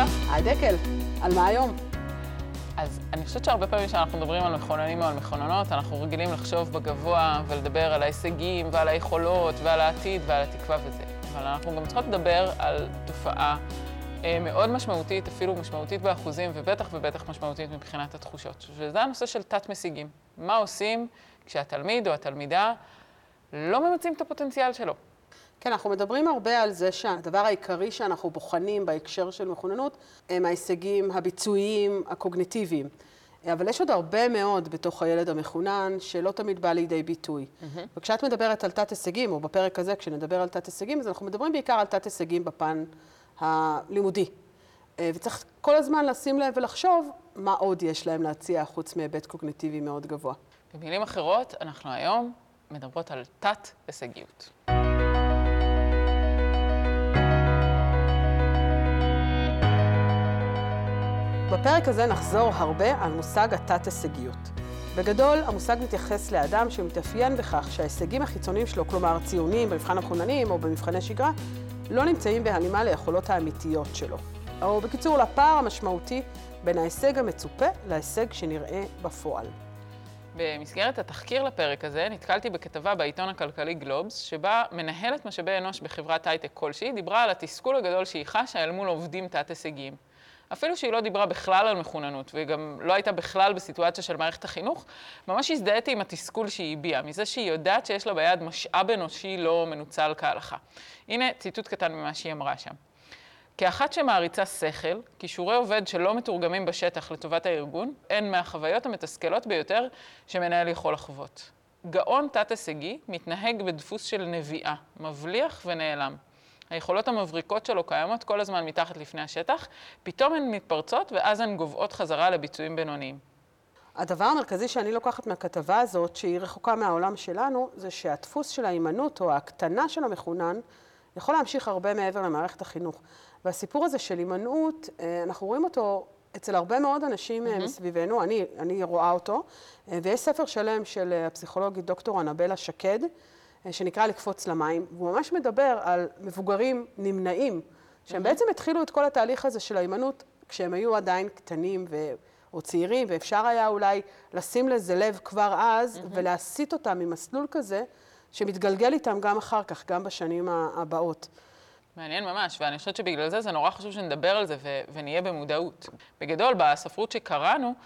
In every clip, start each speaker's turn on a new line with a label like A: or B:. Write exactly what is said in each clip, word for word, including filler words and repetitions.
A: נוגה, הדקל, על מה היום?
B: אז אני חושבת שהרבה פעמים שאנחנו מדברים על מכוננים או על מכוננות, אנחנו רגילים לחשוב בגבוה ולדבר על ההישגים ועל היכולות ועל העתיד ועל התקווה וזה. אבל אנחנו גם צריכות לדבר על תופעה אה, מאוד משמעותית, אפילו משמעותית באחוזים, ובטח ובטח משמעותית מבחינת התחושות. וזה הנושא של תת-משיגים. מה עושים כשהתלמיד או התלמידה לא ממצים את הפוטנציאל שלו?
A: כן, אנחנו מדברים הרבה על זה שהדבר העיקרי שאנחנו בוחנים בהקשר של מכוננות הם ההישגים הביצועיים, הקוגניטיביים. אבל יש עוד הרבה מאוד בתוך הילד המכונן שלא תמיד בא לידי ביטוי. Mm-hmm. וכשאת מדברת על תת-הישגים, או בפרק הזה כשנדבר על תת-הישגים, אז אנחנו מדברים בעיקר על תת-הישגים בפן הלימודי. וצריך כל הזמן לשים לב ולחשוב מה עוד יש להם להציע חוץ מהיבט קוגניטיבי מאוד גבוה.
B: במילים אחרות, אנחנו היום מדברות על תת-הישגיות.
A: בפרק הזה נחזור הרבה על מושג התת-הישגיות. בגדול, המושג מתייחס לאדם שמתאפיין בכך שההישגים החיצוניים שלו, כלומר ציונים במבחן המכוננים או במבחני שגרה, לא נמצאים בהלימה ליכולות האמיתיות שלו. או בקיצור, לפער המשמעותי בין ההישג המצופה להישג שנראה בפועל.
B: במסגרת התחקיר לפרק הזה נתקלתי בכתבה בעיתון הכלכלי גלובס, שבה מנהלת משאבי אנוש בחברת הייטק כלשהי דיברה על התסכול הגדול שהיא חשה אל מול עובדים תת-הישגיים. אפילו שהיא לא דיברה בכלל על מכוננות, וגם לא הייתה בכלל בסיטואציה של מערכת החינוך, ממש הזדהיתי עם התסכול שהיא הביעה, מזה שהיא יודעת שיש לה ביד משאב אנושי לא מנוצל כהלכה. הנה ציטוט קטן ממה שהיא אמרה שם. כאחת שמעריצה שכל, כישורי עובד שלא מתורגמים בשטח לטובת הארגון, הן מהחוויות המתסכלות ביותר שמנהל יכול לחוות. גאון תת-הישגי מתנהג בדפוס של נביאה, מבליח ונעלם. היכולות המבריקות שלו קיימות כל הזמן מתחת לפני השטח, פתאום הן מתפרצות ואז הן גובעות חזרה לביצועים בינוניים.
A: הדבר המרכזי שאני לוקחת מהכתבה הזאת, שהיא רחוקה מהעולם שלנו, זה שהדפוס של ההימנעות או ההקטנה של המכונן יכול להמשיך הרבה מעבר למערכת החינוך. והסיפור הזה של הימנעות, אנחנו רואים אותו אצל הרבה מאוד אנשים mm-hmm. מסביבנו, אני, אני רואה אותו, ויש ספר שלם של הפסיכולוגית דוקטור אנבלה שקד, שנקרא לקפוץ למים, והוא ממש מדבר על מבוגרים נמנעים, שהם mm-hmm. בעצם התחילו את כל התהליך הזה של ההימנעות, כשהם היו עדיין קטנים ו... או צעירים, ואפשר היה אולי לשים לזה לב כבר אז, mm-hmm. ולהסיט אותם ממסלול כזה, שמתגלגל איתם גם אחר כך, גם בשנים הבאות.
B: מעניין ממש, ואני חושבת שבגלל זה זה נורא חשוב שנדבר על זה ו... ונהיה במודעות. בגדול, בספרות שקראנו,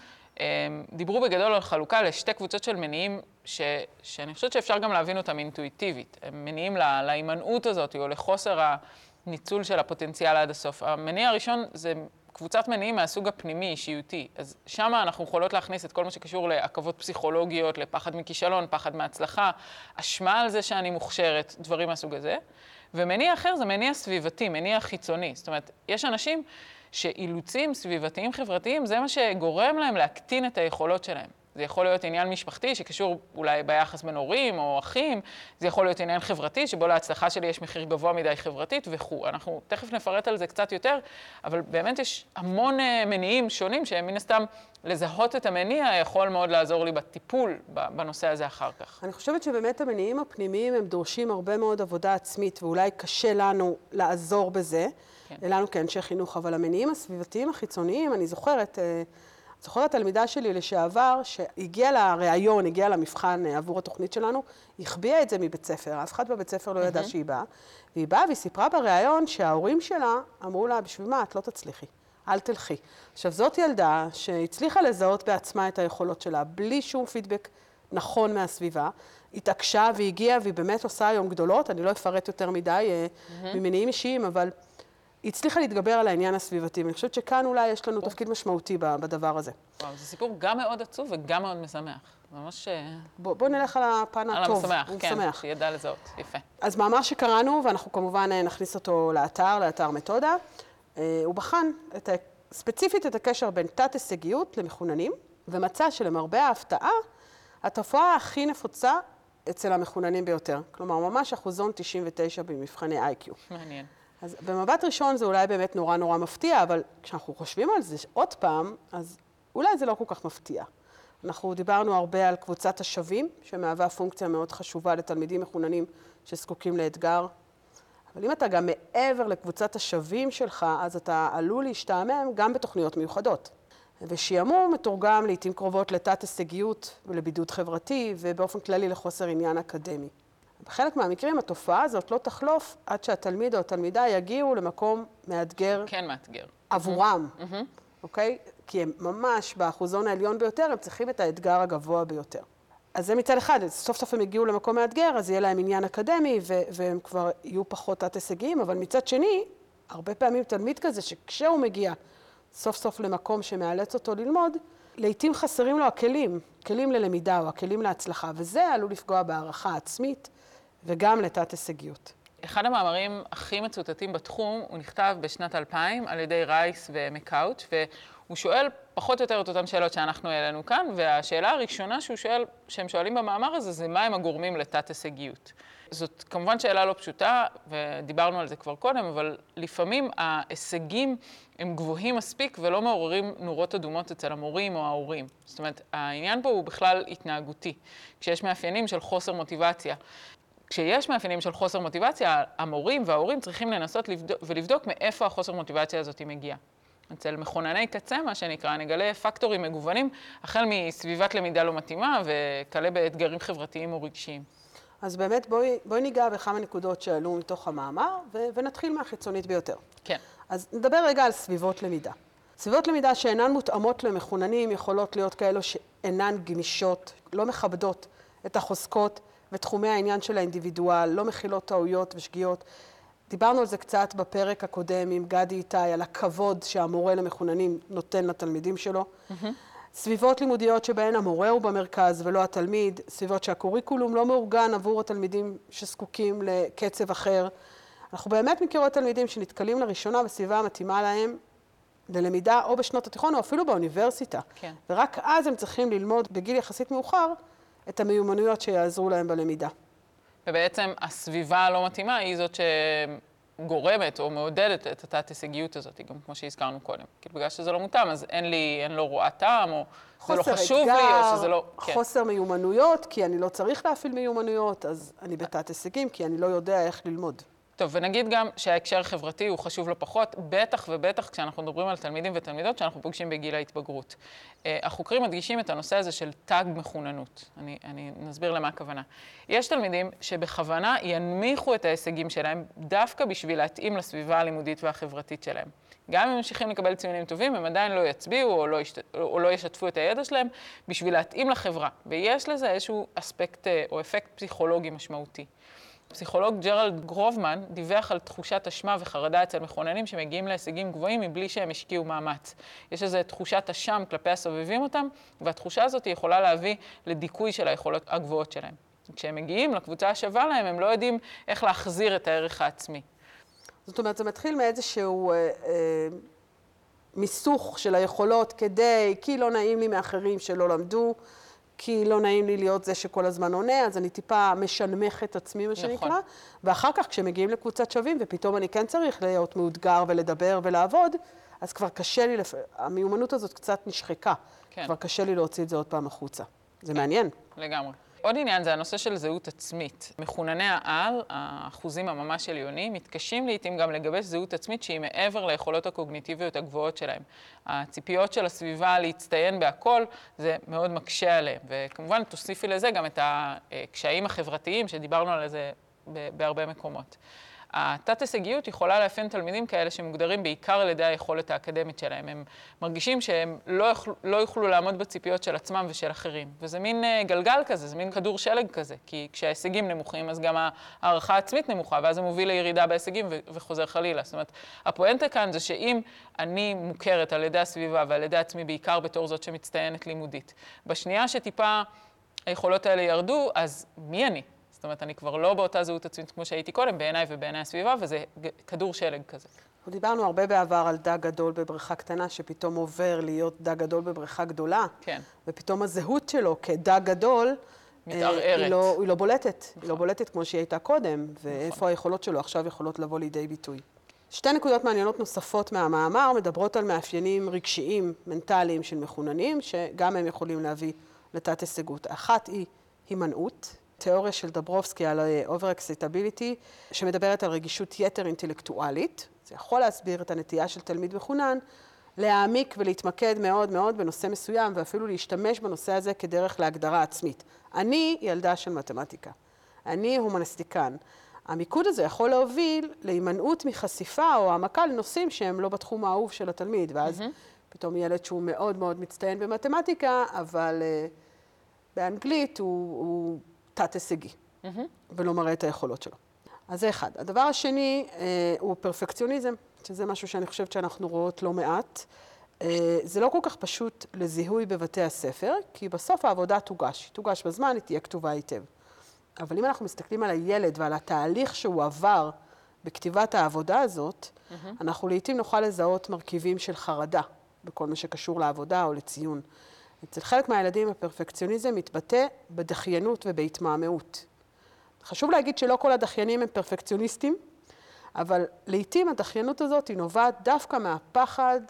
B: דיברו בגדול על חלוקה לשתי קבוצות של מניעים ש... שאני חושבת שאפשר גם להבין אותם אינטואיטיבית. הם מניעים לה... להימנעות הזאת או לחוסר הניצול של הפוטנציאל עד הסוף. המניע הראשון זה קבוצת מניעים מהסוג הפנימי, אישיותי. אז שם אנחנו יכולות להכניס את כל מה שקשור לעכבות פסיכולוגיות, לפחד מכישלון, פחד מהצלחה, אשמה על זה שאני מוכשרת, דברים מהסוג הזה. ומניע אחר זה מניע סביבתי, מניע חיצוני. זאת אומרת, יש אנשים שאילוצים סביבתיים חברתיים, זה מה שגורם להם להקטין את היכולות שלהם. זה יכול להיות עניין משפחתי שקשור אולי ביחס בין הורים או אחים, זה יכול להיות עניין חברתי שבו להצלחה שלי יש מחיר גבוה מדי חברתית וכו'. אנחנו תכף נפרט על זה קצת יותר, אבל באמת יש המון מניעים שונים שהם מן הסתם לזהות את המניע יכול מאוד לעזור לי בטיפול בנושא הזה אחר כך.
A: אני חושבת שבאמת המניעים הפנימיים הם דורשים הרבה מאוד עבודה עצמית, ואולי קשה לנו לעזור בזה, כן. לנו כאנשי חינוך, אבל המניעים הסביבתיים החיצוניים, אני זוכרת, זוכרת תלמידה שלי לשעבר, שהגיעה לראיון, הגיעה למבחן עבור התוכנית שלנו, החביאה את זה מבית ספר, אף אחד בבית ספר לא ידע שהיא באה, והיא באה והיא סיפרה בראיון שההורים שלה אמרו לה, בשביל מה את לא תצליחי, אל תלכי. עכשיו זאת ילדה שהצליחה לזהות בעצמה את היכולות שלה, בלי שום פידבק נכון מהסביבה, התעקשה והגיעה והיא באמת עושה היום גדולות, אני לא אפרט יותר מדי ממניעים אישיים, אבל היא הצליחה להתגבר על העניין הסביבתי, ואני חושבת שכאן אולי יש לנו תפקיד משמעותי בדבר הזה.
B: וואו, זה סיפור גם מאוד עצוב וגם מאוד משמח. ממש...
A: בוא, בוא נלך על הפן הטוב.
B: על המשמח, כן, משמח. שידע לזהות, יפה.
A: אז מאמר שקראנו, ואנחנו כמובן נכניס אותו לאתר, לאתר מתודה, הוא בחן את, ספציפית את הקשר בין תת-הישגיות למכוננים, ומצא שלמרבה ההפתעה, התופעה הכי נפוצה אצל המכוננים ביותר. כלומר, ממש אחוזון תשעים ותשע במבחני איי קיו.
B: מעניין.
A: אז במבט ראשון זה אולי באמת נורא נורא מפתיע, אבל כשאנחנו חושבים על זה עוד פעם, אז אולי זה לא כל כך מפתיע. אנחנו דיברנו הרבה על קבוצת השווים, שמהווה פונקציה מאוד חשובה לתלמידים מחוננים שזקוקים לאתגר. אבל אם אתה גם מעבר לקבוצת השווים שלך, אז אתה עלול להשתעמם גם בתוכניות מיוחדות. ושיעמום מתורגם לעתים קרובות לתת הישגיות ולבידוד חברתי, ובאופן כללי לחוסר עניין אקדמי. בחלק מהמקרים התופעה הזאת לא תחלוף עד שהתלמיד או התלמידה יגיעו למקום מאתגר.
B: כן מאתגר.
A: עבורם, אוקיי? כי הם ממש באחוזון העליון ביותר, הם צריכים את האתגר הגבוה ביותר. אז זה מצד אחד, סוף סוף הם יגיעו למקום מאתגר, אז יהיה להם עניין אקדמי, ו- והם כבר יהיו פחות תת-הישגיים, אבל מצד שני, הרבה פעמים תלמיד כזה, שכשהוא מגיע סוף סוף למקום שמאלץ אותו ללמוד, לעתים חסרים לו הכלים, כלים ללמידה או הכלים להצלחה, וזה עלול לפגוע בהערכה עצמית וגם לתת-הישגיות.
B: אחד המאמרים הכי מצוטטים בתחום, הוא נכתב בשנת אלפיים על ידי רייס ומקאוץ', והוא שואל פחות או יותר את אותן שאלות שאנחנו העלינו כאן, והשאלה הראשונה שהוא שואל, שהם שואלים במאמר הזה, זה מה הם הגורמים לתת-הישגיות. זאת כמובן שאלה לא פשוטה, ודיברנו על זה כבר קודם, אבל לפעמים ההישגים הם גבוהים מספיק ולא מעוררים נורות אדומות אצל המורים או ההורים. זאת אומרת, העניין פה הוא בכלל התנהגותי. כשיש מאפיינים של חוסר מוטיבציה, כשיש מאפיינים של חוסר מוטיבציה, המורים וההורים צריכים לנסות לבדוק, ולבדוק מאיפה החוסר מוטיבציה הזאת מגיעה. אצל מכונני קצה, מה שנקרא, נגלה פקטורים מגוונים, החל מסביבת למידה לא מתאימה וכלה באתגרים חברתיים או רגשיים.
A: אז באמת בואי, בואי ניגע בכמה נקודות שעלו מתוך המאמר, ו- ונתחיל מהחיצונית ביותר.
B: כן.
A: אז נדבר רגע על סביבות למידה. סביבות למידה שאינן מותאמות למכוננים יכולות להיות כאלו שאינן גמישות, לא מכבדות את החוזקות ותחומי העניין של האינדיבידואל, לא מכילות טעויות ושגיאות. דיברנו על זה קצת בפרק הקודם עם גדי איתי, על הכבוד שהמורה למכוננים נותן לתלמידים שלו. Mm-hmm. סביבות לימודיות שבהן המורה הוא במרכז ולא התלמיד, סביבות שהקוריקולום לא מאורגן עבור התלמידים שזקוקים לקצב אחר. אנחנו באמת מכירות תלמידים שנתקלים לראשונה בסביבה המתאימה להם ללמידה או בשנות התיכון או אפילו באוניברסיטה. כן. ורק אז הם צריכים ללמוד בגיל יחסית מאוחר את המיומנויות שיעזרו להם בלמידה. ובעצם
B: הסביבה הלא מתאימה היא זאת שגורמת או מעודדת את התת-הישגיות הזאת, גם כמו שהזכרנו קודם. כי בגלל שזה לא מותאם, אז אין לי, אין לו רואה טעם, או זה לא חשוב
A: אתגר,
B: לי, או שזה לא...
A: חוסר כן. מיומנויות, כי אני לא צריך להפעיל מיומנויות, אז אני בתת-הישגים, כי אני לא יודע איך ללמוד.
B: טוב, ונגיד גם שההקשר החברתי הוא חשוב לא פחות, בטח ובטח כשאנחנו מדברים על תלמידים ותלמידות שאנחנו פוגשים בגיל ההתבגרות. החוקרים מדגישים את הנושא הזה של תג מחוננות. אני, אני נסביר למה הכוונה. יש תלמידים שבכוונה ינמיכו את ההישגים שלהם דווקא בשביל להתאים לסביבה הלימודית והחברתית שלהם. גם אם הם ממשיכים לקבל ציונים טובים, הם עדיין לא יצביעו או לא, ישת... או לא ישתפו את הידע שלהם בשביל להתאים לחברה. ויש לזה איזשהו אספקט או אפקט פסיכולוגי משמעותי. פסיכולוג ג'רלד גרובמן דיווח על תחושת אשמה וחרדה אצל מכוננים שמגיעים להישגים גבוהים מבלי שהם השקיעו מאמץ. יש איזו תחושת אשם כלפי הסובבים אותם, והתחושה הזאת יכולה להביא לדיכוי של היכולות הגבוהות שלהם. כשהם מגיעים לקבוצה השווה להם, הם לא יודעים איך להחזיר את הערך העצמי.
A: זאת אומרת, זה מתחיל מאיזשהו אה, אה, מיסוך של היכולות כדי, כי לא נעים לי מאחרים שלא למדו, כי לא נעים לי להיות זה שכל הזמן עונה, אז אני טיפה משנמך את עצמי, מה שנקרא. נכון. ואחר כך, כשמגיעים לקבוצת שווים, ופתאום אני כן צריך להיות מאותגר ולדבר ולעבוד, אז כבר קשה לי, לפ... המיומנות הזאת קצת נשחקה. כן. כבר קשה לי להוציא את זה עוד פעם החוצה. זה כן. מעניין.
B: לגמרי. עוד עניין זה הנושא של זהות עצמית. מחונני העל, האחוזים הממש עליונים, מתקשים לעתים גם לגבש זהות עצמית שהיא מעבר ליכולות הקוגניטיביות הגבוהות שלהם. הציפיות של הסביבה להצטיין בהכל, זה מאוד מקשה עליהם. וכמובן, תוסיפי לזה גם את הקשיים החברתיים שדיברנו על זה בהרבה מקומות. התת-הישגיות יכולה לאפיין תלמידים כאלה שמוגדרים בעיקר על ידי היכולת האקדמית שלהם. הם מרגישים שהם לא יוכלו, לא יוכלו לעמוד בציפיות של עצמם ושל אחרים. וזה מין גלגל כזה, זה מין כדור שלג כזה. כי כשההישגים נמוכים, אז גם הערכה העצמית נמוכה, ואז זה מוביל לירידה בהישגים וחוזר חלילה. זאת אומרת, הפואנטה כאן זה שאם אני מוכרת על ידי הסביבה ועל ידי עצמי בעיקר בתור זאת שמצטיינת לימודית, בשנייה שטיפה היכולות האלה ירדו, אז מי אני? זאת אומרת, אני כבר לא באותה זהות עצמית כמו שהייתי קודם, בעיניי ובעיני הסביבה, וזה כדור שלג כזה.
A: דיברנו הרבה בעבר על דג גדול בבריכה קטנה, שפתאום עובר להיות דג גדול בבריכה גדולה. כן. ופתאום הזהות שלו כדג גדול,
B: מתערערת.
A: היא לא, היא לא בולטת. נכון. היא לא בולטת כמו שהיא הייתה קודם, ואיפה נכון. היכולות שלו עכשיו יכולות לבוא לידי ביטוי. שתי נקודות מעניינות נוספות מהמאמר מדברות על מאפיינים רגשיים, מנטליים של מחוננים, שגם הם יכולים להביא לתת-הישגות. אחת היא הימנעות. תיאוריה של דברובסקי על over-excitability, שמדברת על רגישות יתר אינטלקטואלית. זה יכול להסביר את הנטייה של תלמיד מחונן, להעמיק ולהתמקד מאוד מאוד בנושא מסוים, ואפילו להשתמש בנושא הזה כדרך להגדרה עצמית. אני ילדה של מתמטיקה. אני הומניסטיקן. המיקוד הזה יכול להוביל להימנעות מחשיפה או העמקה לנושאים שהם לא בתחום האהוב של התלמיד, ואז mm-hmm. פתאום ילד שהוא מאוד מאוד מצטיין במתמטיקה, אבל uh, באנגלית הוא, הוא תת-הישגי, mm-hmm. ולא מראה את היכולות שלו. אז זה אחד. הדבר השני uh, הוא פרפקציוניזם, שזה משהו שאני חושבת שאנחנו רואות לא מעט. Uh, זה לא כל כך פשוט לזיהוי בבתי הספר, כי בסוף העבודה תוגש. היא תוגש בזמן, היא תהיה כתובה היטב. אבל אם אנחנו מסתכלים על הילד ועל התהליך שהוא עבר בכתיבת העבודה הזאת, mm-hmm. אנחנו לעתים נוכל לזהות מרכיבים של חרדה בכל מה שקשור לעבודה או לציון. אצל חלק מהילדים הפרפקציוניזם מתבטא בדחיינות ובהתמהמהות. חשוב להגיד שלא כל הדחיינים הם פרפקציוניסטים, אבל לעתים הדחיינות הזאת היא נובעת דווקא מהפחד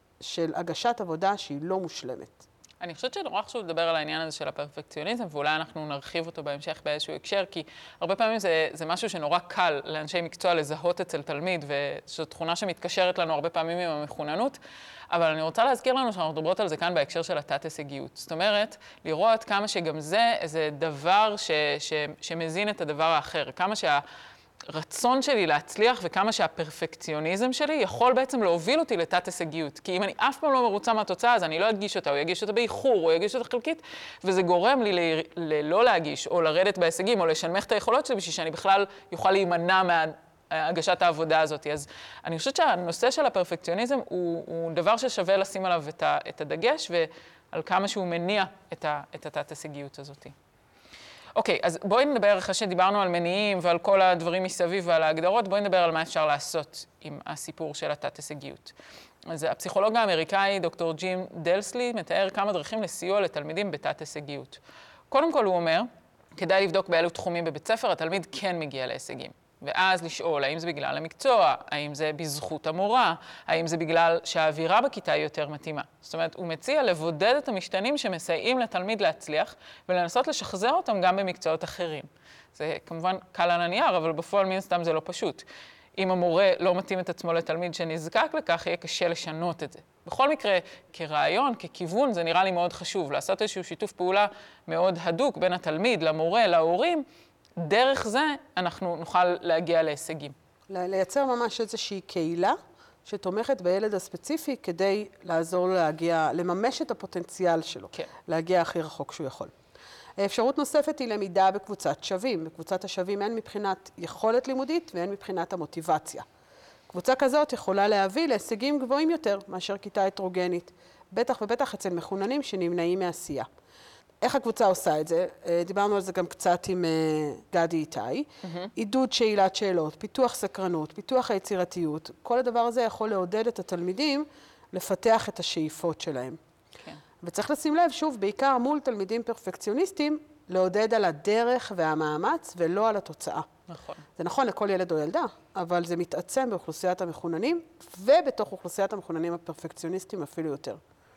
A: של הגשת עבודה שהיא לא מושלמת.
B: אני חושבת שנורא חשוב לדבר על העניין הזה של הפרפקציוניזם, ואולי אנחנו נרחיב אותו בהמשך באיזשהו הקשר, כי הרבה פעמים זה, זה משהו שנורא קל לאנשי מקצוע לזהות אצל תלמיד, וזו תכונה שמתקשרת לנו הרבה פעמים עם המכוננות, אבל אני רוצה להזכיר לנו שאנחנו מדברות על זה כאן בהקשר של התת-הישגיות. זאת אומרת, לראות כמה שגם זה איזה דבר ש, ש, שמזין את הדבר האחר, כמה שה... רצון שלי להצליח וכמה שהפרפקציוניזם שלי יכול בעצם להוביל אותי לתת-הישגיות. כי אם אני אף פעם לא מרוצה מהתוצאה, אז אני לא אגיש אותה, או אגיש אותה באיחור, או אגיש אותה חלקית, וזה גורם לי לא להגיש, או לרדת בהישגים, או לשנמך את היכולות שלי, בשביל שאני בכלל יוכל להימנע מהגשת העבודה הזאת. אז אני חושבת שהנושא של הפרפקציוניזם הוא, הוא דבר ששווה לשים עליו את, ה, את הדגש, ועל כמה שהוא מניע את, ה, את התת-הישגיות הזאת. אוקיי, אז בואי נדבר, אחרי שדיברנו על מניעים ועל כל הדברים מסביב ועל ההגדרות, בואי נדבר על מה אפשר לעשות עם הסיפור של התת-הישגיות. אז הפסיכולוג האמריקאי, דוקטור ג'ים דלסלי, מתאר כמה דרכים לסיוע לתלמידים בתת-הישגיות. קודם כל הוא אומר, כדאי לבדוק באילו תחומים בבית ספר התלמיד כן מגיע להישגים. ואז לשאול, האם זה בגלל המקצוע, האם זה בזכות המורה, האם זה בגלל שהאווירה בכיתה היא יותר מתאימה. זאת אומרת, הוא מציע לבודד את המשתנים שמסייעים לתלמיד להצליח, ולנסות לשחזר אותם גם במקצועות אחרים. זה כמובן קל על הנייר, אבל בפועל מן סתם זה לא פשוט. אם המורה לא מתאים את עצמו לתלמיד שנזקק לכך, יהיה קשה לשנות את זה. בכל מקרה, כרעיון, ככיוון, זה נראה לי מאוד חשוב. לעשות איזשהו שיתוף פעולה מאוד הדוק בין התלמיד, למורה, להורים, דרך זה אנחנו נוכל להגיע להישגים.
A: לייצר ממש איזושהי קהילה שתומכת בילד הספציפי כדי לעזור לו להגיע, לממש את הפוטנציאל שלו, כן. להגיע הכי רחוק שהוא יכול. האפשרות נוספת היא למידה בקבוצת שווים. בקבוצת השווים אין מבחינת יכולת לימודית ואין מבחינת המוטיבציה. קבוצה כזאת יכולה להביא להישגים גבוהים יותר מאשר כיתה הטרוגנית, בטח ובטח אצל מחוננים שנמנעים מעשייה. איך הקבוצה עושה את זה? דיברנו על זה גם קצת עם גדי איתי. Mm-hmm. עידוד שאלת שאלות, פיתוח סקרנות, פיתוח היצירתיות. כל הדבר הזה יכול לעודד את התלמידים לפתח את השאיפות שלהם. Okay. וצריך לשים לב, שוב, בעיקר מול תלמידים פרפקציוניסטים, לעודד על הדרך והמאמץ ולא על התוצאה.
B: נכון.
A: זה נכון לכל ילד או ילדה, אבל זה מתעצם באוכלוסיית המחוננים, ובתוך אוכלוסיית המחוננים הפרפקציוניסטים אפילו יותר.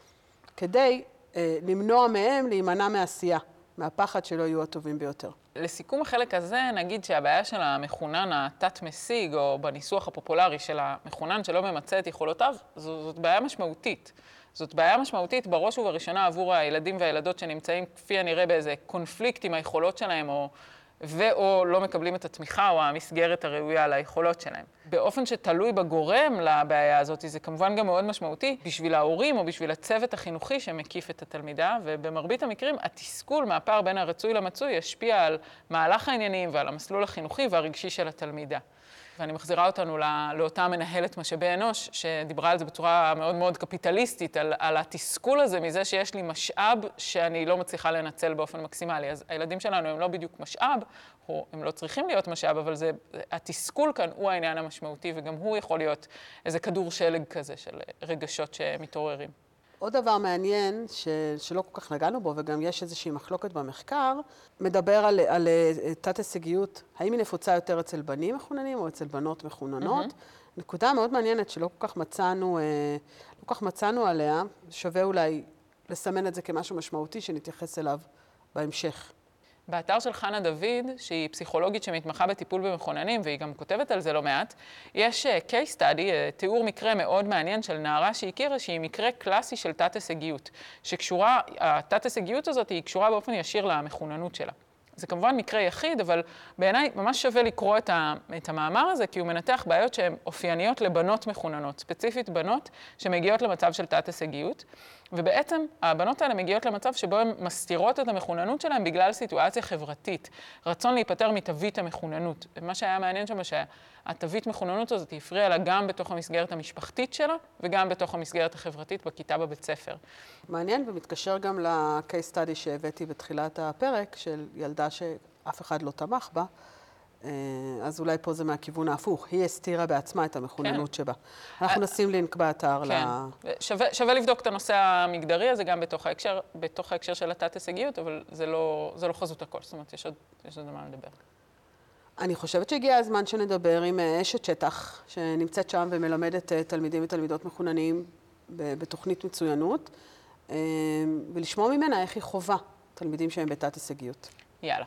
A: כדי למנוע מהם להימנע מעשייה, מהפחד שלא יהיו הטובים ביותר.
B: לסיכום החלק הזה, נגיד שהבעיה של המחונן התת-משיג, או בניסוח הפופולרי של המחונן שלא ממצא את יכולותיו, זאת בעיה משמעותית. זאת בעיה משמעותית בראש ובראשונה עבור הילדים והילדות שנמצאים כפי הנראה באיזה קונפליקט עם היכולות שלהם, או ואו לא מקבלים את התמיכה או המסגרת הראויה על היכולות שלהם. באופן שתלוי בגורם לבעיה הזאת, זה כמובן גם מאוד משמעותי בשביל ההורים או בשביל הצוות החינוכי שמקיף את התלמידה, ובמרבית המקרים התסכול מהפער בין הרצוי למצוי ישפיע על מהלך העניינים ועל המסלול החינוכי והרגשי של התלמידה. ואני מחזירה אותנו לאותה מנהלת משאבי אנוש, שדיברה על זה בצורה מאוד מאוד קפיטליסטית, על, על התסכול הזה מזה שיש לי משאב שאני לא מצליחה לנצל באופן מקסימלי. אז הילדים שלנו הם לא בדיוק משאב, הם לא צריכים להיות משאב, אבל זה, התסכול כאן הוא העניין המשמעותי, וגם הוא יכול להיות איזה כדור שלג כזה של רגשות שמתעוררים.
A: עוד דבר מעניין ש... שלא כל כך נגענו בו, וגם יש איזושהי מחלוקת במחקר, מדבר על, על תת-הישגיות, האם היא נפוצה יותר אצל בנים מחוננים או אצל בנות מחוננות. Mm-hmm. נקודה מאוד מעניינת שלא כל כך מצאנו, לא כל כך מצאנו עליה, שווה אולי לסמן את זה כמשהו משמעותי שנתייחס אליו בהמשך.
B: באתר של חנה דוד, שהיא פסיכולוגית שמתמחה בטיפול במחוננים, והיא גם כותבת על זה לא מעט, יש case study, תיאור מקרה מאוד מעניין של נערה שהכירה, שהיא מקרה קלאסי של תת-הישגיות, שקשורה, התת-הישגיות הזאת היא קשורה באופן ישיר למחוננות שלה. זה כמובן מקרה יחיד, אבל בעיניי ממש שווה לקרוא את, ה, את המאמר הזה, כי הוא מנתח בעיות שהן אופייניות לבנות מחוננות, ספציפית בנות שמגיעות למצב של תת-הישגיות, ובעצם הבנות האלה מגיעות למצב שבו הן מסתירות את המחוננות שלהן בגלל סיטואציה חברתית, רצון להיפטר מתווית המחוננות. מה שהיה מעניין שם שהתווית מחוננות הזאת הפריעה לה גם בתוך המסגרת המשפחתית שלה, וגם בתוך המסגרת החברתית בכיתה בבית ספר.
A: מעניין ומתקשר גם ל-case study שהבאתי בתחילת הפרק, של ילדה שאף אחד לא תמך בה, אז אולי פה זה מהכיוון ההפוך. היא הסתירה בעצמה את המחוננות כן. שבה. אנחנו נשים לינק באתר.
B: כן. ל... שווה, שווה לבדוק את הנושא המגדרי הזה גם בתוך ההקשר, בתוך ההקשר של התת-הישגיות, אבל זה לא, זה לא חזות הכל. זאת אומרת, יש עוד, יש עוד מה לדבר.
A: אני חושבת שהגיע הזמן שנדבר עם אשת שטח, שנמצאת שם ומלמדת תלמידים ותלמידות מחוננים בתוכנית מצוינות, ולשמוע ממנה איך היא חובה תלמידים שהם בתת-הישגיות.
B: יאללה.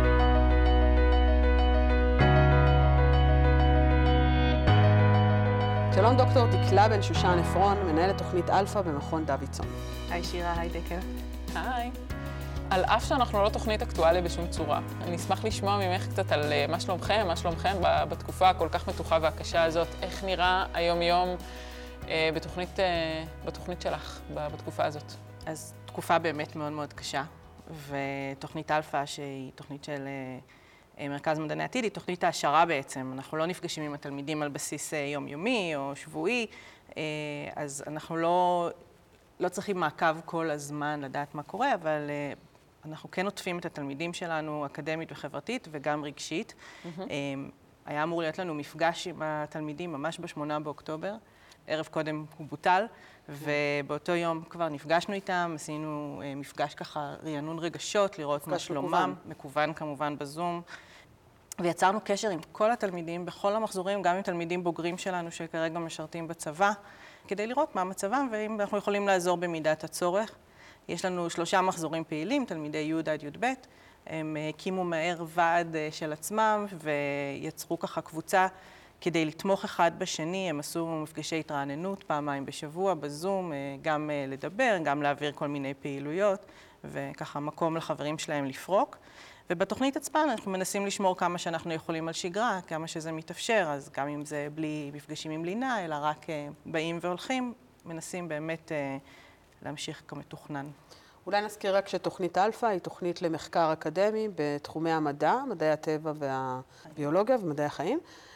A: שלום דוקטור דקלה בן שושן עפרון, מנהלת תוכנית אלפא במכון דוידסון.
C: היי שירה, היי דקל.
B: היי. על אף שאנחנו לא תוכנית אקטואליה בשום צורה, אני אשמח לשמוע ממך קצת על מה שלומכם, מה שלומכם בתקופה הכל כך מתוחה והקשה הזאת, איך נראה היום-יום בתוכנית, בתוכנית שלך, בתקופה הזאת.
C: אז תקופה באמת מאוד מאוד קשה, ותוכנית אלפא, שהיא תוכנית של מרכז מדעני עתיד, היא תוכנית העשרה בעצם. אנחנו לא נפגשים עם התלמידים על בסיס יומיומי או שבועי, אז אנחנו לא, לא צריכים מעקב כל הזמן לדעת מה קורה, אבל אנחנו כן עוטפים את התלמידים שלנו אקדמית וחברתית וגם רגשית. Mm-hmm. היה אמור להיות לנו מפגש עם התלמידים ממש בשמונה באוקטובר, ערב קודם הוא בוטל, ובאותו יום כבר נפגשנו איתם, עשינו מפגש ככה רענון רגשות, לראות מה שלומם, מקוון כמובן בזום, ויצרנו קשר עם כל התלמידים בכל המחזורים, גם עם תלמידים בוגרים שלנו שכרגע משרתים בצבא, כדי לראות מה מצבם ואם אנחנו יכולים לעזור במידת הצורך. יש לנו שלושה מחזורים פעילים, תלמידי י' עד י"ב, הם הקימו מהר ועד של עצמם ויצרו ככה קבוצה כדי לתמוך אחד בשני. הם עשו מפגשי התרעננות פעמיים בשבוע בזום, גם לדבר, גם להעביר כל מיני פעילויות, וככה מקום לחברים שלהם לפרוק. ובתוכנית עצמה אנחנו מנסים לשמור כמה שאנחנו יכולים על שגרה, כמה שזה מתאפשר, אז גם אם זה בלי מפגשים עם לינה, אלא רק באים והולכים, מנסים באמת להמשיך כמתוכנן.
A: אולי נזכיר רק שתוכנית אלפא היא תוכנית למחקר אקדמי בתחומי המדע, מדעי הטבע והביולוגיה ומדעי החיים,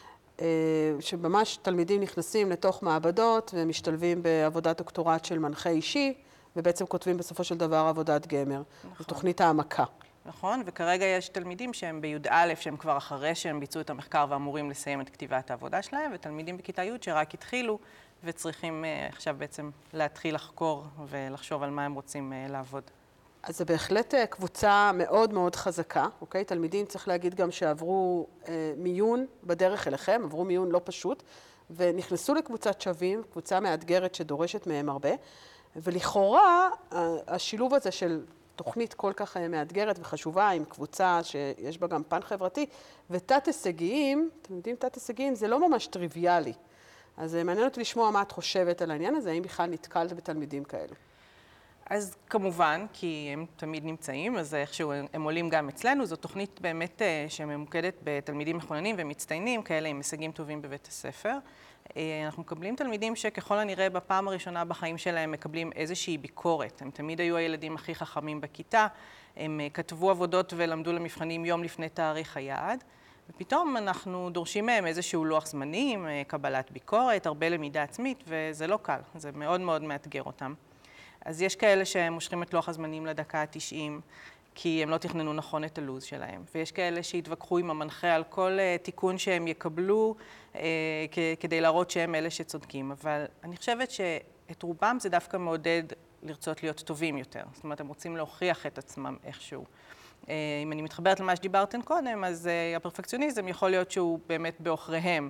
A: שממש תלמידים נכנסים לתוך מעבדות ומשתלבים בעבודת דוקטורט של מנחה אישי, ובעצם כותבים בסופו של דבר עבודת גמר. נכון. זו תוכנית העמקה.
C: נכון, וכרגע יש תלמידים שהם בי"א, שהם כבר אחרי שהם ביצעו את המחקר ואמורים לסיים את כתיבת העבודה שלהם, ותלמידים בכיתה י' שרק התחילו וצריכים עכשיו בעצם להתחיל לחקור ולחשוב על מה הם רוצים לעבוד.
A: אז זה בהחלט קבוצה מאוד מאוד חזקה, אוקיי? תלמידים צריך להגיד גם שעברו אה, מיון בדרך אליכם, עברו מיון לא פשוט, ונכנסו לקבוצת שווים, קבוצה מאתגרת שדורשת מהם הרבה, ולכאורה השילוב הזה של תוכנית כל כך מאתגרת וחשובה עם קבוצה שיש בה גם פן חברתי, ותת-הישגיים, תלמידים תת-הישגיים, זה לא ממש טריוויאלי. אז מעניין אותי לשמוע מה את חושבת על העניין הזה, האם בכלל נתקלת בתלמידים כאלו.
C: אז כמובן, כי הם תמיד נמצאים, אז איכשהו הם עולים גם אצלנו. זו תוכנית באמת שממוקדת בתלמידים מחוננים ומצטיינים, כאלה עם הישגים טובים בבית הספר. אנחנו מקבלים תלמידים שככל הנראה בפעם הראשונה בחיים שלהם מקבלים איזושהי ביקורת. הם תמיד היו הילדים הכי חכמים בכיתה, הם כתבו עבודות ולמדו למבחנים יום לפני תאריך היעד, ופתאום אנחנו דורשים מהם איזשהו לוח זמנים, קבלת ביקורת, הרבה למידה עצמית, וזה לא קל, זה מאוד מאוד מאתגר אותם. אז יש כאלה שמושכים את לוח הזמנים לדקה ה-תשעים, כי הם לא תכננו נכון את הלוז שלהם. ויש כאלה שהתווכחו עם המנחה על כל uh, תיקון שהם יקבלו, uh, כ- כדי להראות שהם אלה שצודקים. אבל אני חושבת שאת רובם זה דווקא מעודד לרצות להיות טובים יותר. זאת אומרת, הם רוצים להוכיח את עצמם איכשהו. Uh, אם אני מתחברת למה שדיברתם קודם, אז uh, הפרפקציוניזם יכול להיות שהוא באמת באוכריהם. Uh,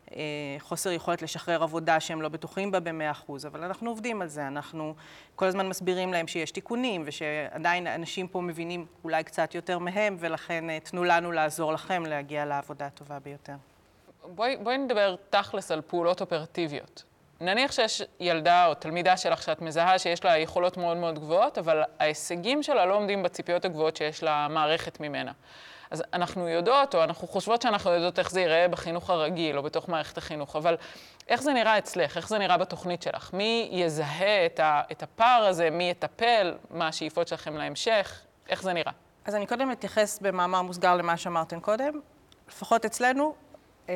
C: חוסר יכולת לשחרר עבודה שהם לא בטוחים בה ב-מאה אחוז, אבל אנחנו עובדים על זה, אנחנו כל הזמן מסבירים להם שיש תיקונים, ושעדיין אנשים פה מבינים אולי קצת יותר מהם, ולכן תנו לנו לעזור לכם להגיע לעבודה הטובה ביותר.
B: בואי, בואי נדבר תכלס על פעולות אופרטיביות. נניח שיש ילדה או תלמידה שלך שאת מזהה שיש לה יכולות מאוד מאוד גבוהות, אבל ההישגים שלה לא עומדים בציפיות הגבוהות שיש לה מערכת ממנה. אז אנחנו יודעות, או אנחנו חושבות שאנחנו יודעות איך זה ייראה בחינוך הרגיל, או בתוך מערכת החינוך, אבל איך זה נראה אצלך? איך זה נראה בתוכנית שלך? מי יזהה את, ה, את הפער הזה? מי יטפל? מה השאיפות שלכם להמשך? איך זה נראה?
C: אז אני קודם אתייחס במאמר מוסגר למה שאמרתם קודם. לפחות אצלנו, אה,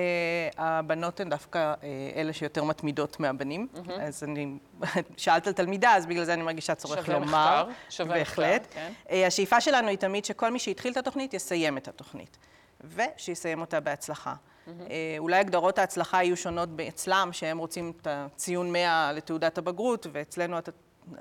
C: הבנות הן דווקא אה, אלה שיותר מתמידות מהבנים. Mm-hmm. אז אני שאלת על תלמידה, אז בגלל זה אני מרגישה צורך
B: שווה
C: לומר.
B: מחקר, שווה
C: בהחלט.
B: מחקר, כן.
C: אה, השאיפה שלנו היא תמיד שכל מי שהתחיל את התוכנית יסיים את התוכנית, ושיסיים אותה בהצלחה. Mm-hmm. אה, אולי הגדרות ההצלחה יהיו שונות אצלם, שהם רוצים את הציון מאה לתעודת הבגרות, ואצלנו את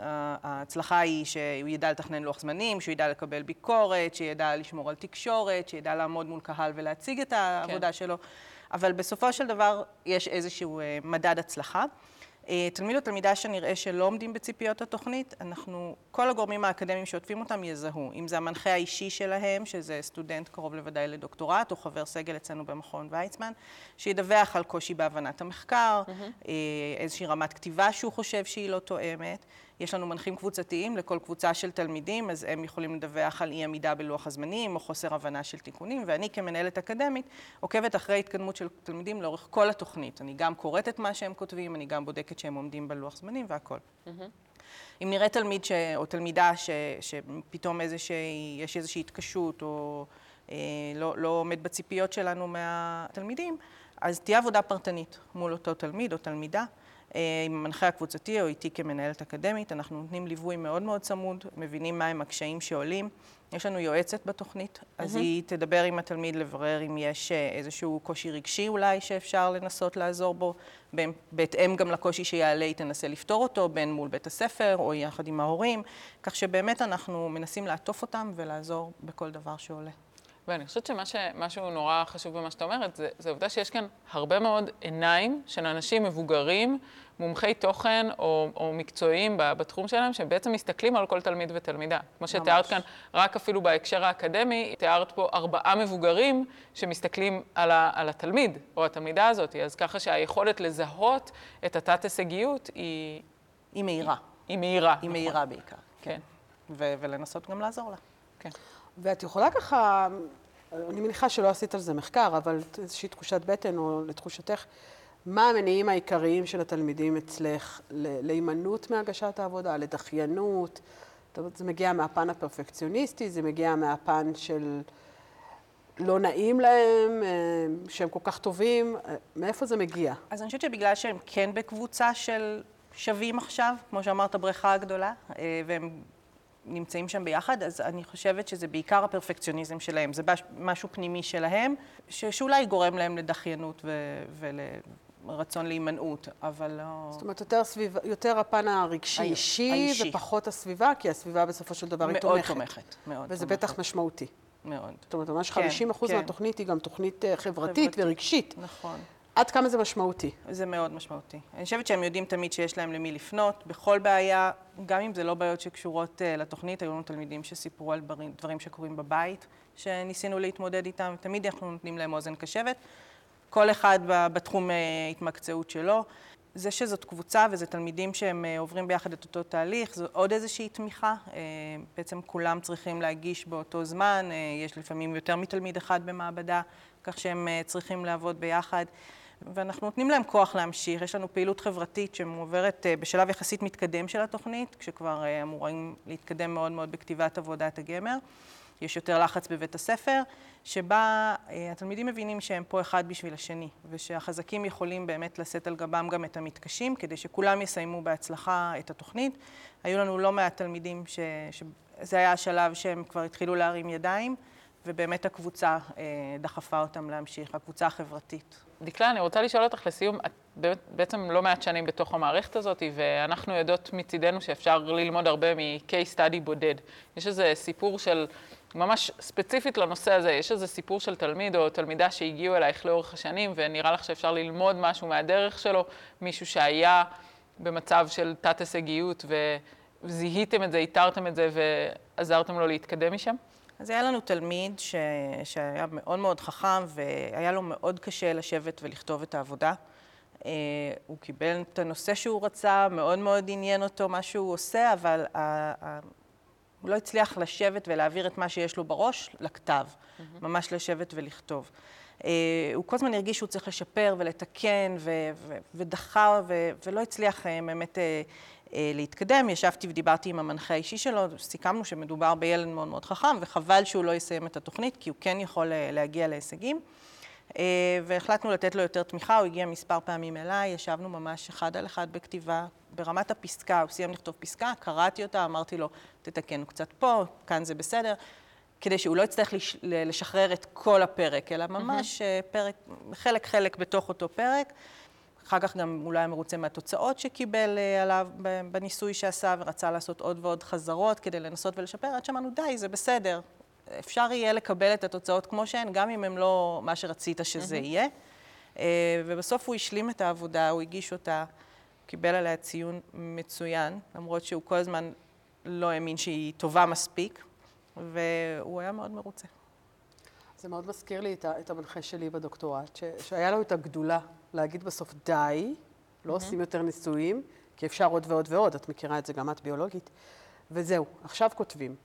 C: ההצלחה היא שהוא ידע לתכנן לוח זמנים, שהוא ידע לקבל ביקורת, שידע לשמור על תקשורת, שידע לעמוד מול קהל ולהציג את העבודה כן. שלו. אבל בסופו של דבר יש איזשהו מדד הצלחה. תלמיד או תלמידה שנראה שלא עומדים בציפיות התוכנית, אנחנו, כל הגורמים האקדמיים שעוטפים אותם יזהו. אם זה המנחה האישי שלהם, שזה סטודנט קרוב לוודאי לדוקטורט, או חבר סגל אצלנו במכון ויצמן, שידווח על קושי בהבנת המחקר, mm-hmm. איזושהי רמת כתיבה שהוא חושב שהיא לא תואמת. יש לנו מנחים קבוצתיים לכל קבוצה של תלמידים, אז הם יכולים לדווח על אי עמידה בלוח הזמנים, או חוסר הבנה של תיקונים, ואני כמנהלת אקדמית עוקבת אחרי התקדמות של תלמידים לאורך כל התוכנית. אני גם קוראת את מה שהם כותבים, אני גם בודקת שהם עומדים בלוח זמנים והכל. Mm-hmm. אם נראה תלמיד ש... או תלמידה ש... שפתאום איזושהי... יש איזושהי התקשות, או אה, לא, לא עומד בציפיות שלנו מהתלמידים, אז תהיה עבודה פרטנית מול אותו תלמיד או תלמידה. עם המנחה הקבוצתי או איתי כמנהלת אקדמית, אנחנו נותנים ליווי מאוד מאוד צמוד, מבינים מהם הקשיים שעולים. יש לנו יועצת בתוכנית, אז mm-hmm. היא תדבר עם התלמיד לברר אם יש איזשהו קושי רגשי אולי שאפשר לנסות לעזור בו, בהתאם גם לקושי שיעלה היא תנסה לפתור אותו, בין מול בית הספר או יחד עם ההורים, כך שבאמת אנחנו מנסים לעטוף אותם ולעזור בכל דבר שעולה.
B: ואני חושבת שמשהו נורא חשוב במה שאת אומרת, זה, זה עובדה שיש כאן הרבה מאוד עיניים של אנשים מבוגרים, מומחי תוכן או, או מקצועיים בתחום שלהם, שבעצם מסתכלים על כל תלמיד ותלמידה. כמו שתיארת כאן, רק אפילו בהקשר האקדמי, תיארת פה ארבעה מבוגרים שמסתכלים על, ה, על התלמיד או התלמידה הזאת. אז ככה שהיכולת לזהות את התת-הישגיות היא...
C: היא מהירה.
B: היא, היא מהירה.
C: היא
B: נכון.
C: מהירה בעיקר.
B: כן.
C: ו- ולנסות גם לעזור לה.
B: כן.
A: ואת יכולה ככה, אני מניחה שלא עשית על זה מחקר, אבל איזושהי תחושת בטן או לתחושתך, מה המניעים העיקריים של התלמידים אצלך להימנעות מהגשת העבודה, לדחיינות? זה מגיע מהפן הפרפקציוניסטי, זה מגיע מהפן של לא נעים להם, שהם כל כך טובים, מאיפה זה מגיע?
C: אז אני חושבת שבגלל שהם כן בקבוצה של שווים עכשיו, כמו שאמרת, הבריכה הגדולה, והם נמצאים שם ביחד, אז אני חושבת שזה בעיקר הפרפקציוניזם שלהם. זה משהו פנימי שלהם, ש- שאולי גורם להם לדחיינות ו- ולרצון להימנעות, אבל לא...
A: זאת אומרת, יותר, סביב, יותר הפן הרגשי אישי, האישי ופחות הסביבה, כי הסביבה בסופו של דבר היא תומכת.
C: מאוד תומכת, מאוד
A: וזה
C: תומכת.
A: בטח משמעותי.
C: מאוד.
A: זאת אומרת, ממש
C: כן,
A: חמישים אחוז
C: כן.
A: מהתוכנית היא גם תוכנית חברתית
C: חברתי.
A: ורגשית.
C: נכון.
A: עד כמה זה משמעותי?
C: זה מאוד משמעותי. אני חושבת שהם יודעים תמיד שיש להם למי לפנות, בכל בעיה, גם אם זה לא בעיות שקשורות uh, לתוכנית, היו לנו תלמידים שסיפרו על דברים, דברים שקורים בבית, שניסינו להתמודד איתם, תמיד אנחנו נותנים להם אוזן קשבת, כל אחד בתחום uh, התמקצעות שלו. זה שזאת קבוצה וזה תלמידים שהם uh, עוברים ביחד את אותו תהליך, זו עוד איזושהי תמיכה, uh, בעצם כולם צריכים להגיש באותו זמן, uh, יש לפעמים יותר מתלמיד אחד במעבדה, כך שהם uh, צריכים לעבוד ביחד. ואנחנו נותנים להם כוח להמשיך. יש לנו פעילות חברתית שמועברת בשלב יחסית מתקדם של התוכנית, כשכבר אמורים להתקדם מאוד מאוד בכתיבת עבודת הגמר. יש יותר לחץ בבית הספר, שבה התלמידים מבינים שהם פה אחד בשביל השני, ושהחזקים יכולים באמת לשאת על גבם גם את המתקשים, כדי שכולם יסיימו בהצלחה את התוכנית. היו לנו לא מעט תלמידים ש... שזה היה השלב שהם כבר התחילו להרים ידיים, ובאמת הקבוצה דחפה אותם להמשיך, הקבוצה החברתית.
B: דקלה, אני רוצה לשאול אותך לסיום, את בעצם לא מעט שנים בתוך המערכת הזאת, ואנחנו יודעות מצידנו שאפשר ללמוד הרבה מ-case study בודד. יש איזה סיפור של, ממש ספציפית לנושא הזה, יש איזה סיפור של תלמיד או תלמידה שהגיעו אלייך לאורך השנים, ונראה לך שאפשר ללמוד משהו מהדרך שלו, מישהו שהיה במצב של תת-הישגיות, וזיהיתם את זה, איתרתם את זה, ועזרתם לו להתקדם משם?
C: אז היה לנו תלמיד ש... שהיה מאוד מאוד חכם, והיה לו מאוד קשה לשבת ולכתוב את העבודה. Uh, הוא קיבל את הנושא שהוא רצה, מאוד מאוד עניין אותו מה שהוא עושה, אבל uh, uh, הוא לא הצליח לשבת ולהעביר את מה שיש לו בראש לכתב, mm-hmm. ממש לשבת ולכתוב. Uh, הוא כל הזמן הרגיש שהוא צריך לשפר ולתקן, ו- ו- ודחה, ו- ולא הצליח uh, באמת uh, uh, להתקדם. ישבתי ודיברתי עם המנחה האישי שלו, סיכמנו שמדובר בילד מאוד מאוד חכם, וחבל שהוא לא יסיים את התוכנית, כי הוא כן יכול uh, להגיע להישגים. והחלטנו לתת לו יותר תמיכה, הוא הגיע מספר פעמים אליי, ישבנו ממש אחד על אחד בכתיבה, ברמת הפסקה, הוא סיים לכתוב פסקה, קראתי אותה, אמרתי לו, תתקן קצת פה, כאן זה בסדר, כדי שהוא לא יצטרך לשחרר את כל הפרק, אלא ממש פרק, חלק חלק בתוך אותו פרק. אחר כך גם אולי היה מרוצה מהתוצאות שקיבל עליו בניסוי שעשה, ורצה לעשות עוד ועוד חזרות כדי לנסות ולשפר, עד שאמרנו, די, זה בסדר. אפשר יהיה לקבל את התוצאות כמו שהן, גם אם הם לא מה שרצית שזה יהיה. ובסוף הוא השלים את העבודה, הוא הגיש אותה, קיבל עליה ציון מצוין, למרות שהוא כל הזמן לא האמין שהיא טובה מספיק, והוא היה מאוד מרוצה.
A: זה מאוד מזכיר לי את המנחה שלי בדוקטורט, שהיה לו את הגדולה להגיד בסוף די, לא עושים יותר ניסויים, כי אפשר עוד ועוד ועוד, את מכירה את זה גם את ביולוגית, וזהו, עכשיו כותבים.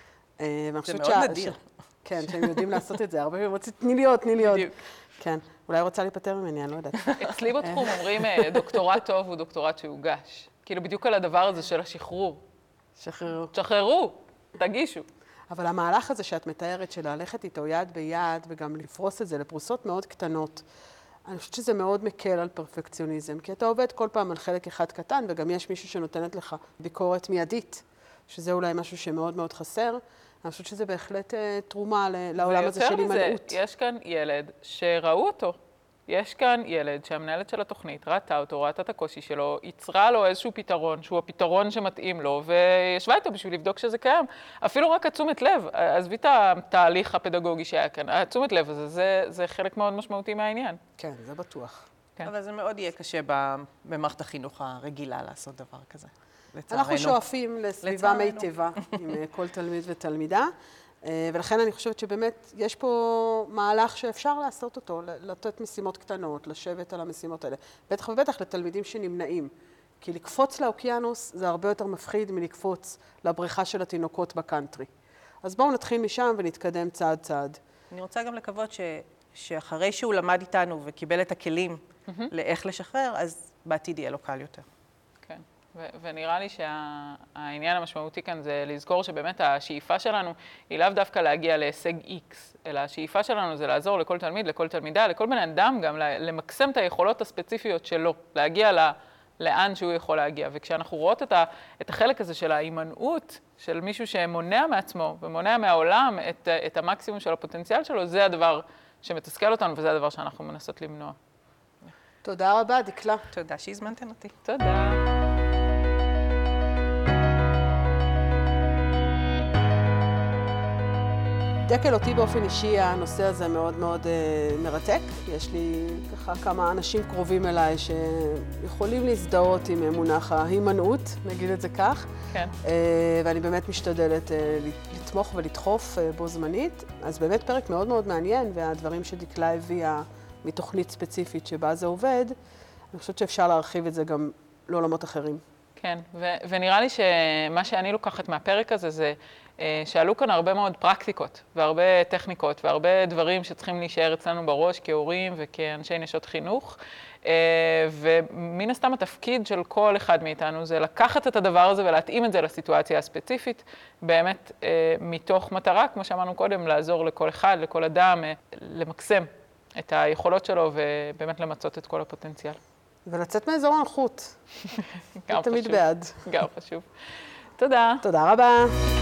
C: זה מאוד נדיר.
A: כן, שהם יודעים לעשות את זה. הרבה פעמים רוצים, תני לי עוד, תני לי עוד. כן, אולי רוצה להיפטר ממני, אני לא יודעת.
B: אצלי בתחום אומרים, דוקטורט טוב הוא דוקטורט שהוגש. כאילו בדיוק על הדבר הזה של השחרור.
A: שחררו.
B: שחררו, תגישו.
A: אבל המהלך הזה שאת מתארת, של ללכת איתו יד ביד, וגם לפרוס את זה לפרוסות מאוד קטנות, אני חושבת שזה מאוד מקל על פרפקציוניזם, כי אתה עובד כל פעם על חלק אחד קטן, וגם יש מישהו שנותנת לך ביקורת מיידית. שזה אולי משהו שמאוד מאוד חסר. אני חושבת שזה בהחלט תרומה לעולם הזה של הימנעות.
B: ויותר מזה, יש כאן ילד שראו אותו. יש כאן ילד שהמנהלת של התוכנית ראתה אותו, ראתה את הקושי שלו, יצרה לו איזשהו פתרון, שהוא הפתרון שמתאים לו, וישבה איתו בשביל לבדוק שזה קיים. אפילו רק התשומת לב, עזבי את התהליך הפדגוגי שהיה כאן, התשומת לב הזה, זה, זה חלק מאוד משמעותי מהעניין.
A: כן, זה בטוח.
C: כן. אבל זה מאוד יהיה קשה במערכת החינוך הרגילה לעשות דבר כזה. לצערנו.
A: אנחנו שואפים לסביבה מיטיבה עם כל תלמיד ותלמידה, ולכן אני חושבת שבאמת יש פה מהלך שאפשר לעשות אותו, לתת משימות קטנות, לשבת על המשימות האלה. בטח ובטח לתלמידים שנמנעים, כי לקפוץ לאוקיינוס זה הרבה יותר מפחיד מלקפוץ לבריכה של התינוקות בקאנטרי. אז בואו נתחיל משם ונתקדם צעד צעד.
C: אני רוצה גם לקוות ש... שאחרי שהוא למד איתנו וקיבל את הכלים לאיך לשחרר, אז בעתיד יהיה לו קל יותר.
B: כן. ו- ונראה לי שהעניין המשמעותי כאן זה לזכור שבאמת השאיפה שלנו היא לאו דווקא להגיע להישג X, אלא השאיפה שלנו זה לעזור לכל תלמיד, לכל תלמידה, לכל בן אדם גם למקסם את היכולות הספציפיות שלו, להגיע ל- לאן שהוא יכול להגיע. וכשאנחנו רואות את, ה- את החלק הזה של ההימנעות, של מישהו שמונע מעצמו ומונע מהעולם את, את המקסימום של הפוטנציאל שלו, זה הדבר שמתסכל אותנו וזה הדבר שאנחנו מנסות למנוע.
A: תודה רבה, דקלה.
C: תודה שהזמנתם אותי.
B: תודה.
A: דקל, אותי באופן אישי, הנושא הזה מאוד מאוד uh, מרתק. יש לי ככה כמה אנשים קרובים אליי שיכולים להזדהות עם מונח ההימנעות, נגיד את זה כך.
B: כן.
A: Uh, ואני באמת משתדלת uh, לתמוך ולדחוף uh, בו זמנית. אז באמת פרק מאוד מאוד מעניין, והדברים שדקלה הביאה מתוכנית ספציפית שבה זה עובד, אני חושבת שאפשר להרחיב את זה גם לעולמות אחרים.
B: כן, ו- ונראה לי שמה שאני לוקחת מהפרק הזה זה שעלו כאן הרבה מאוד פרקטיקות והרבה טכניקות והרבה דברים שצריכים להישאר אצלנו בראש כהורים וכאנשי נשות חינוך. ומן הסתם התפקיד של כל אחד מאיתנו זה לקחת את הדבר הזה ולהתאים את זה לסיטואציה הספציפית, באמת מתוך מטרה, כמו שאמרנו קודם, לעזור לכל אחד, לכל אדם, למקסם את היכולות שלו ובאמת למצות את כל הפוטנציאל.
A: ולצאת מאזור הנוחות.
B: גם
A: תמיד
B: חשוב.
A: בעד.
B: גם חשוב. תודה.
A: תודה רבה.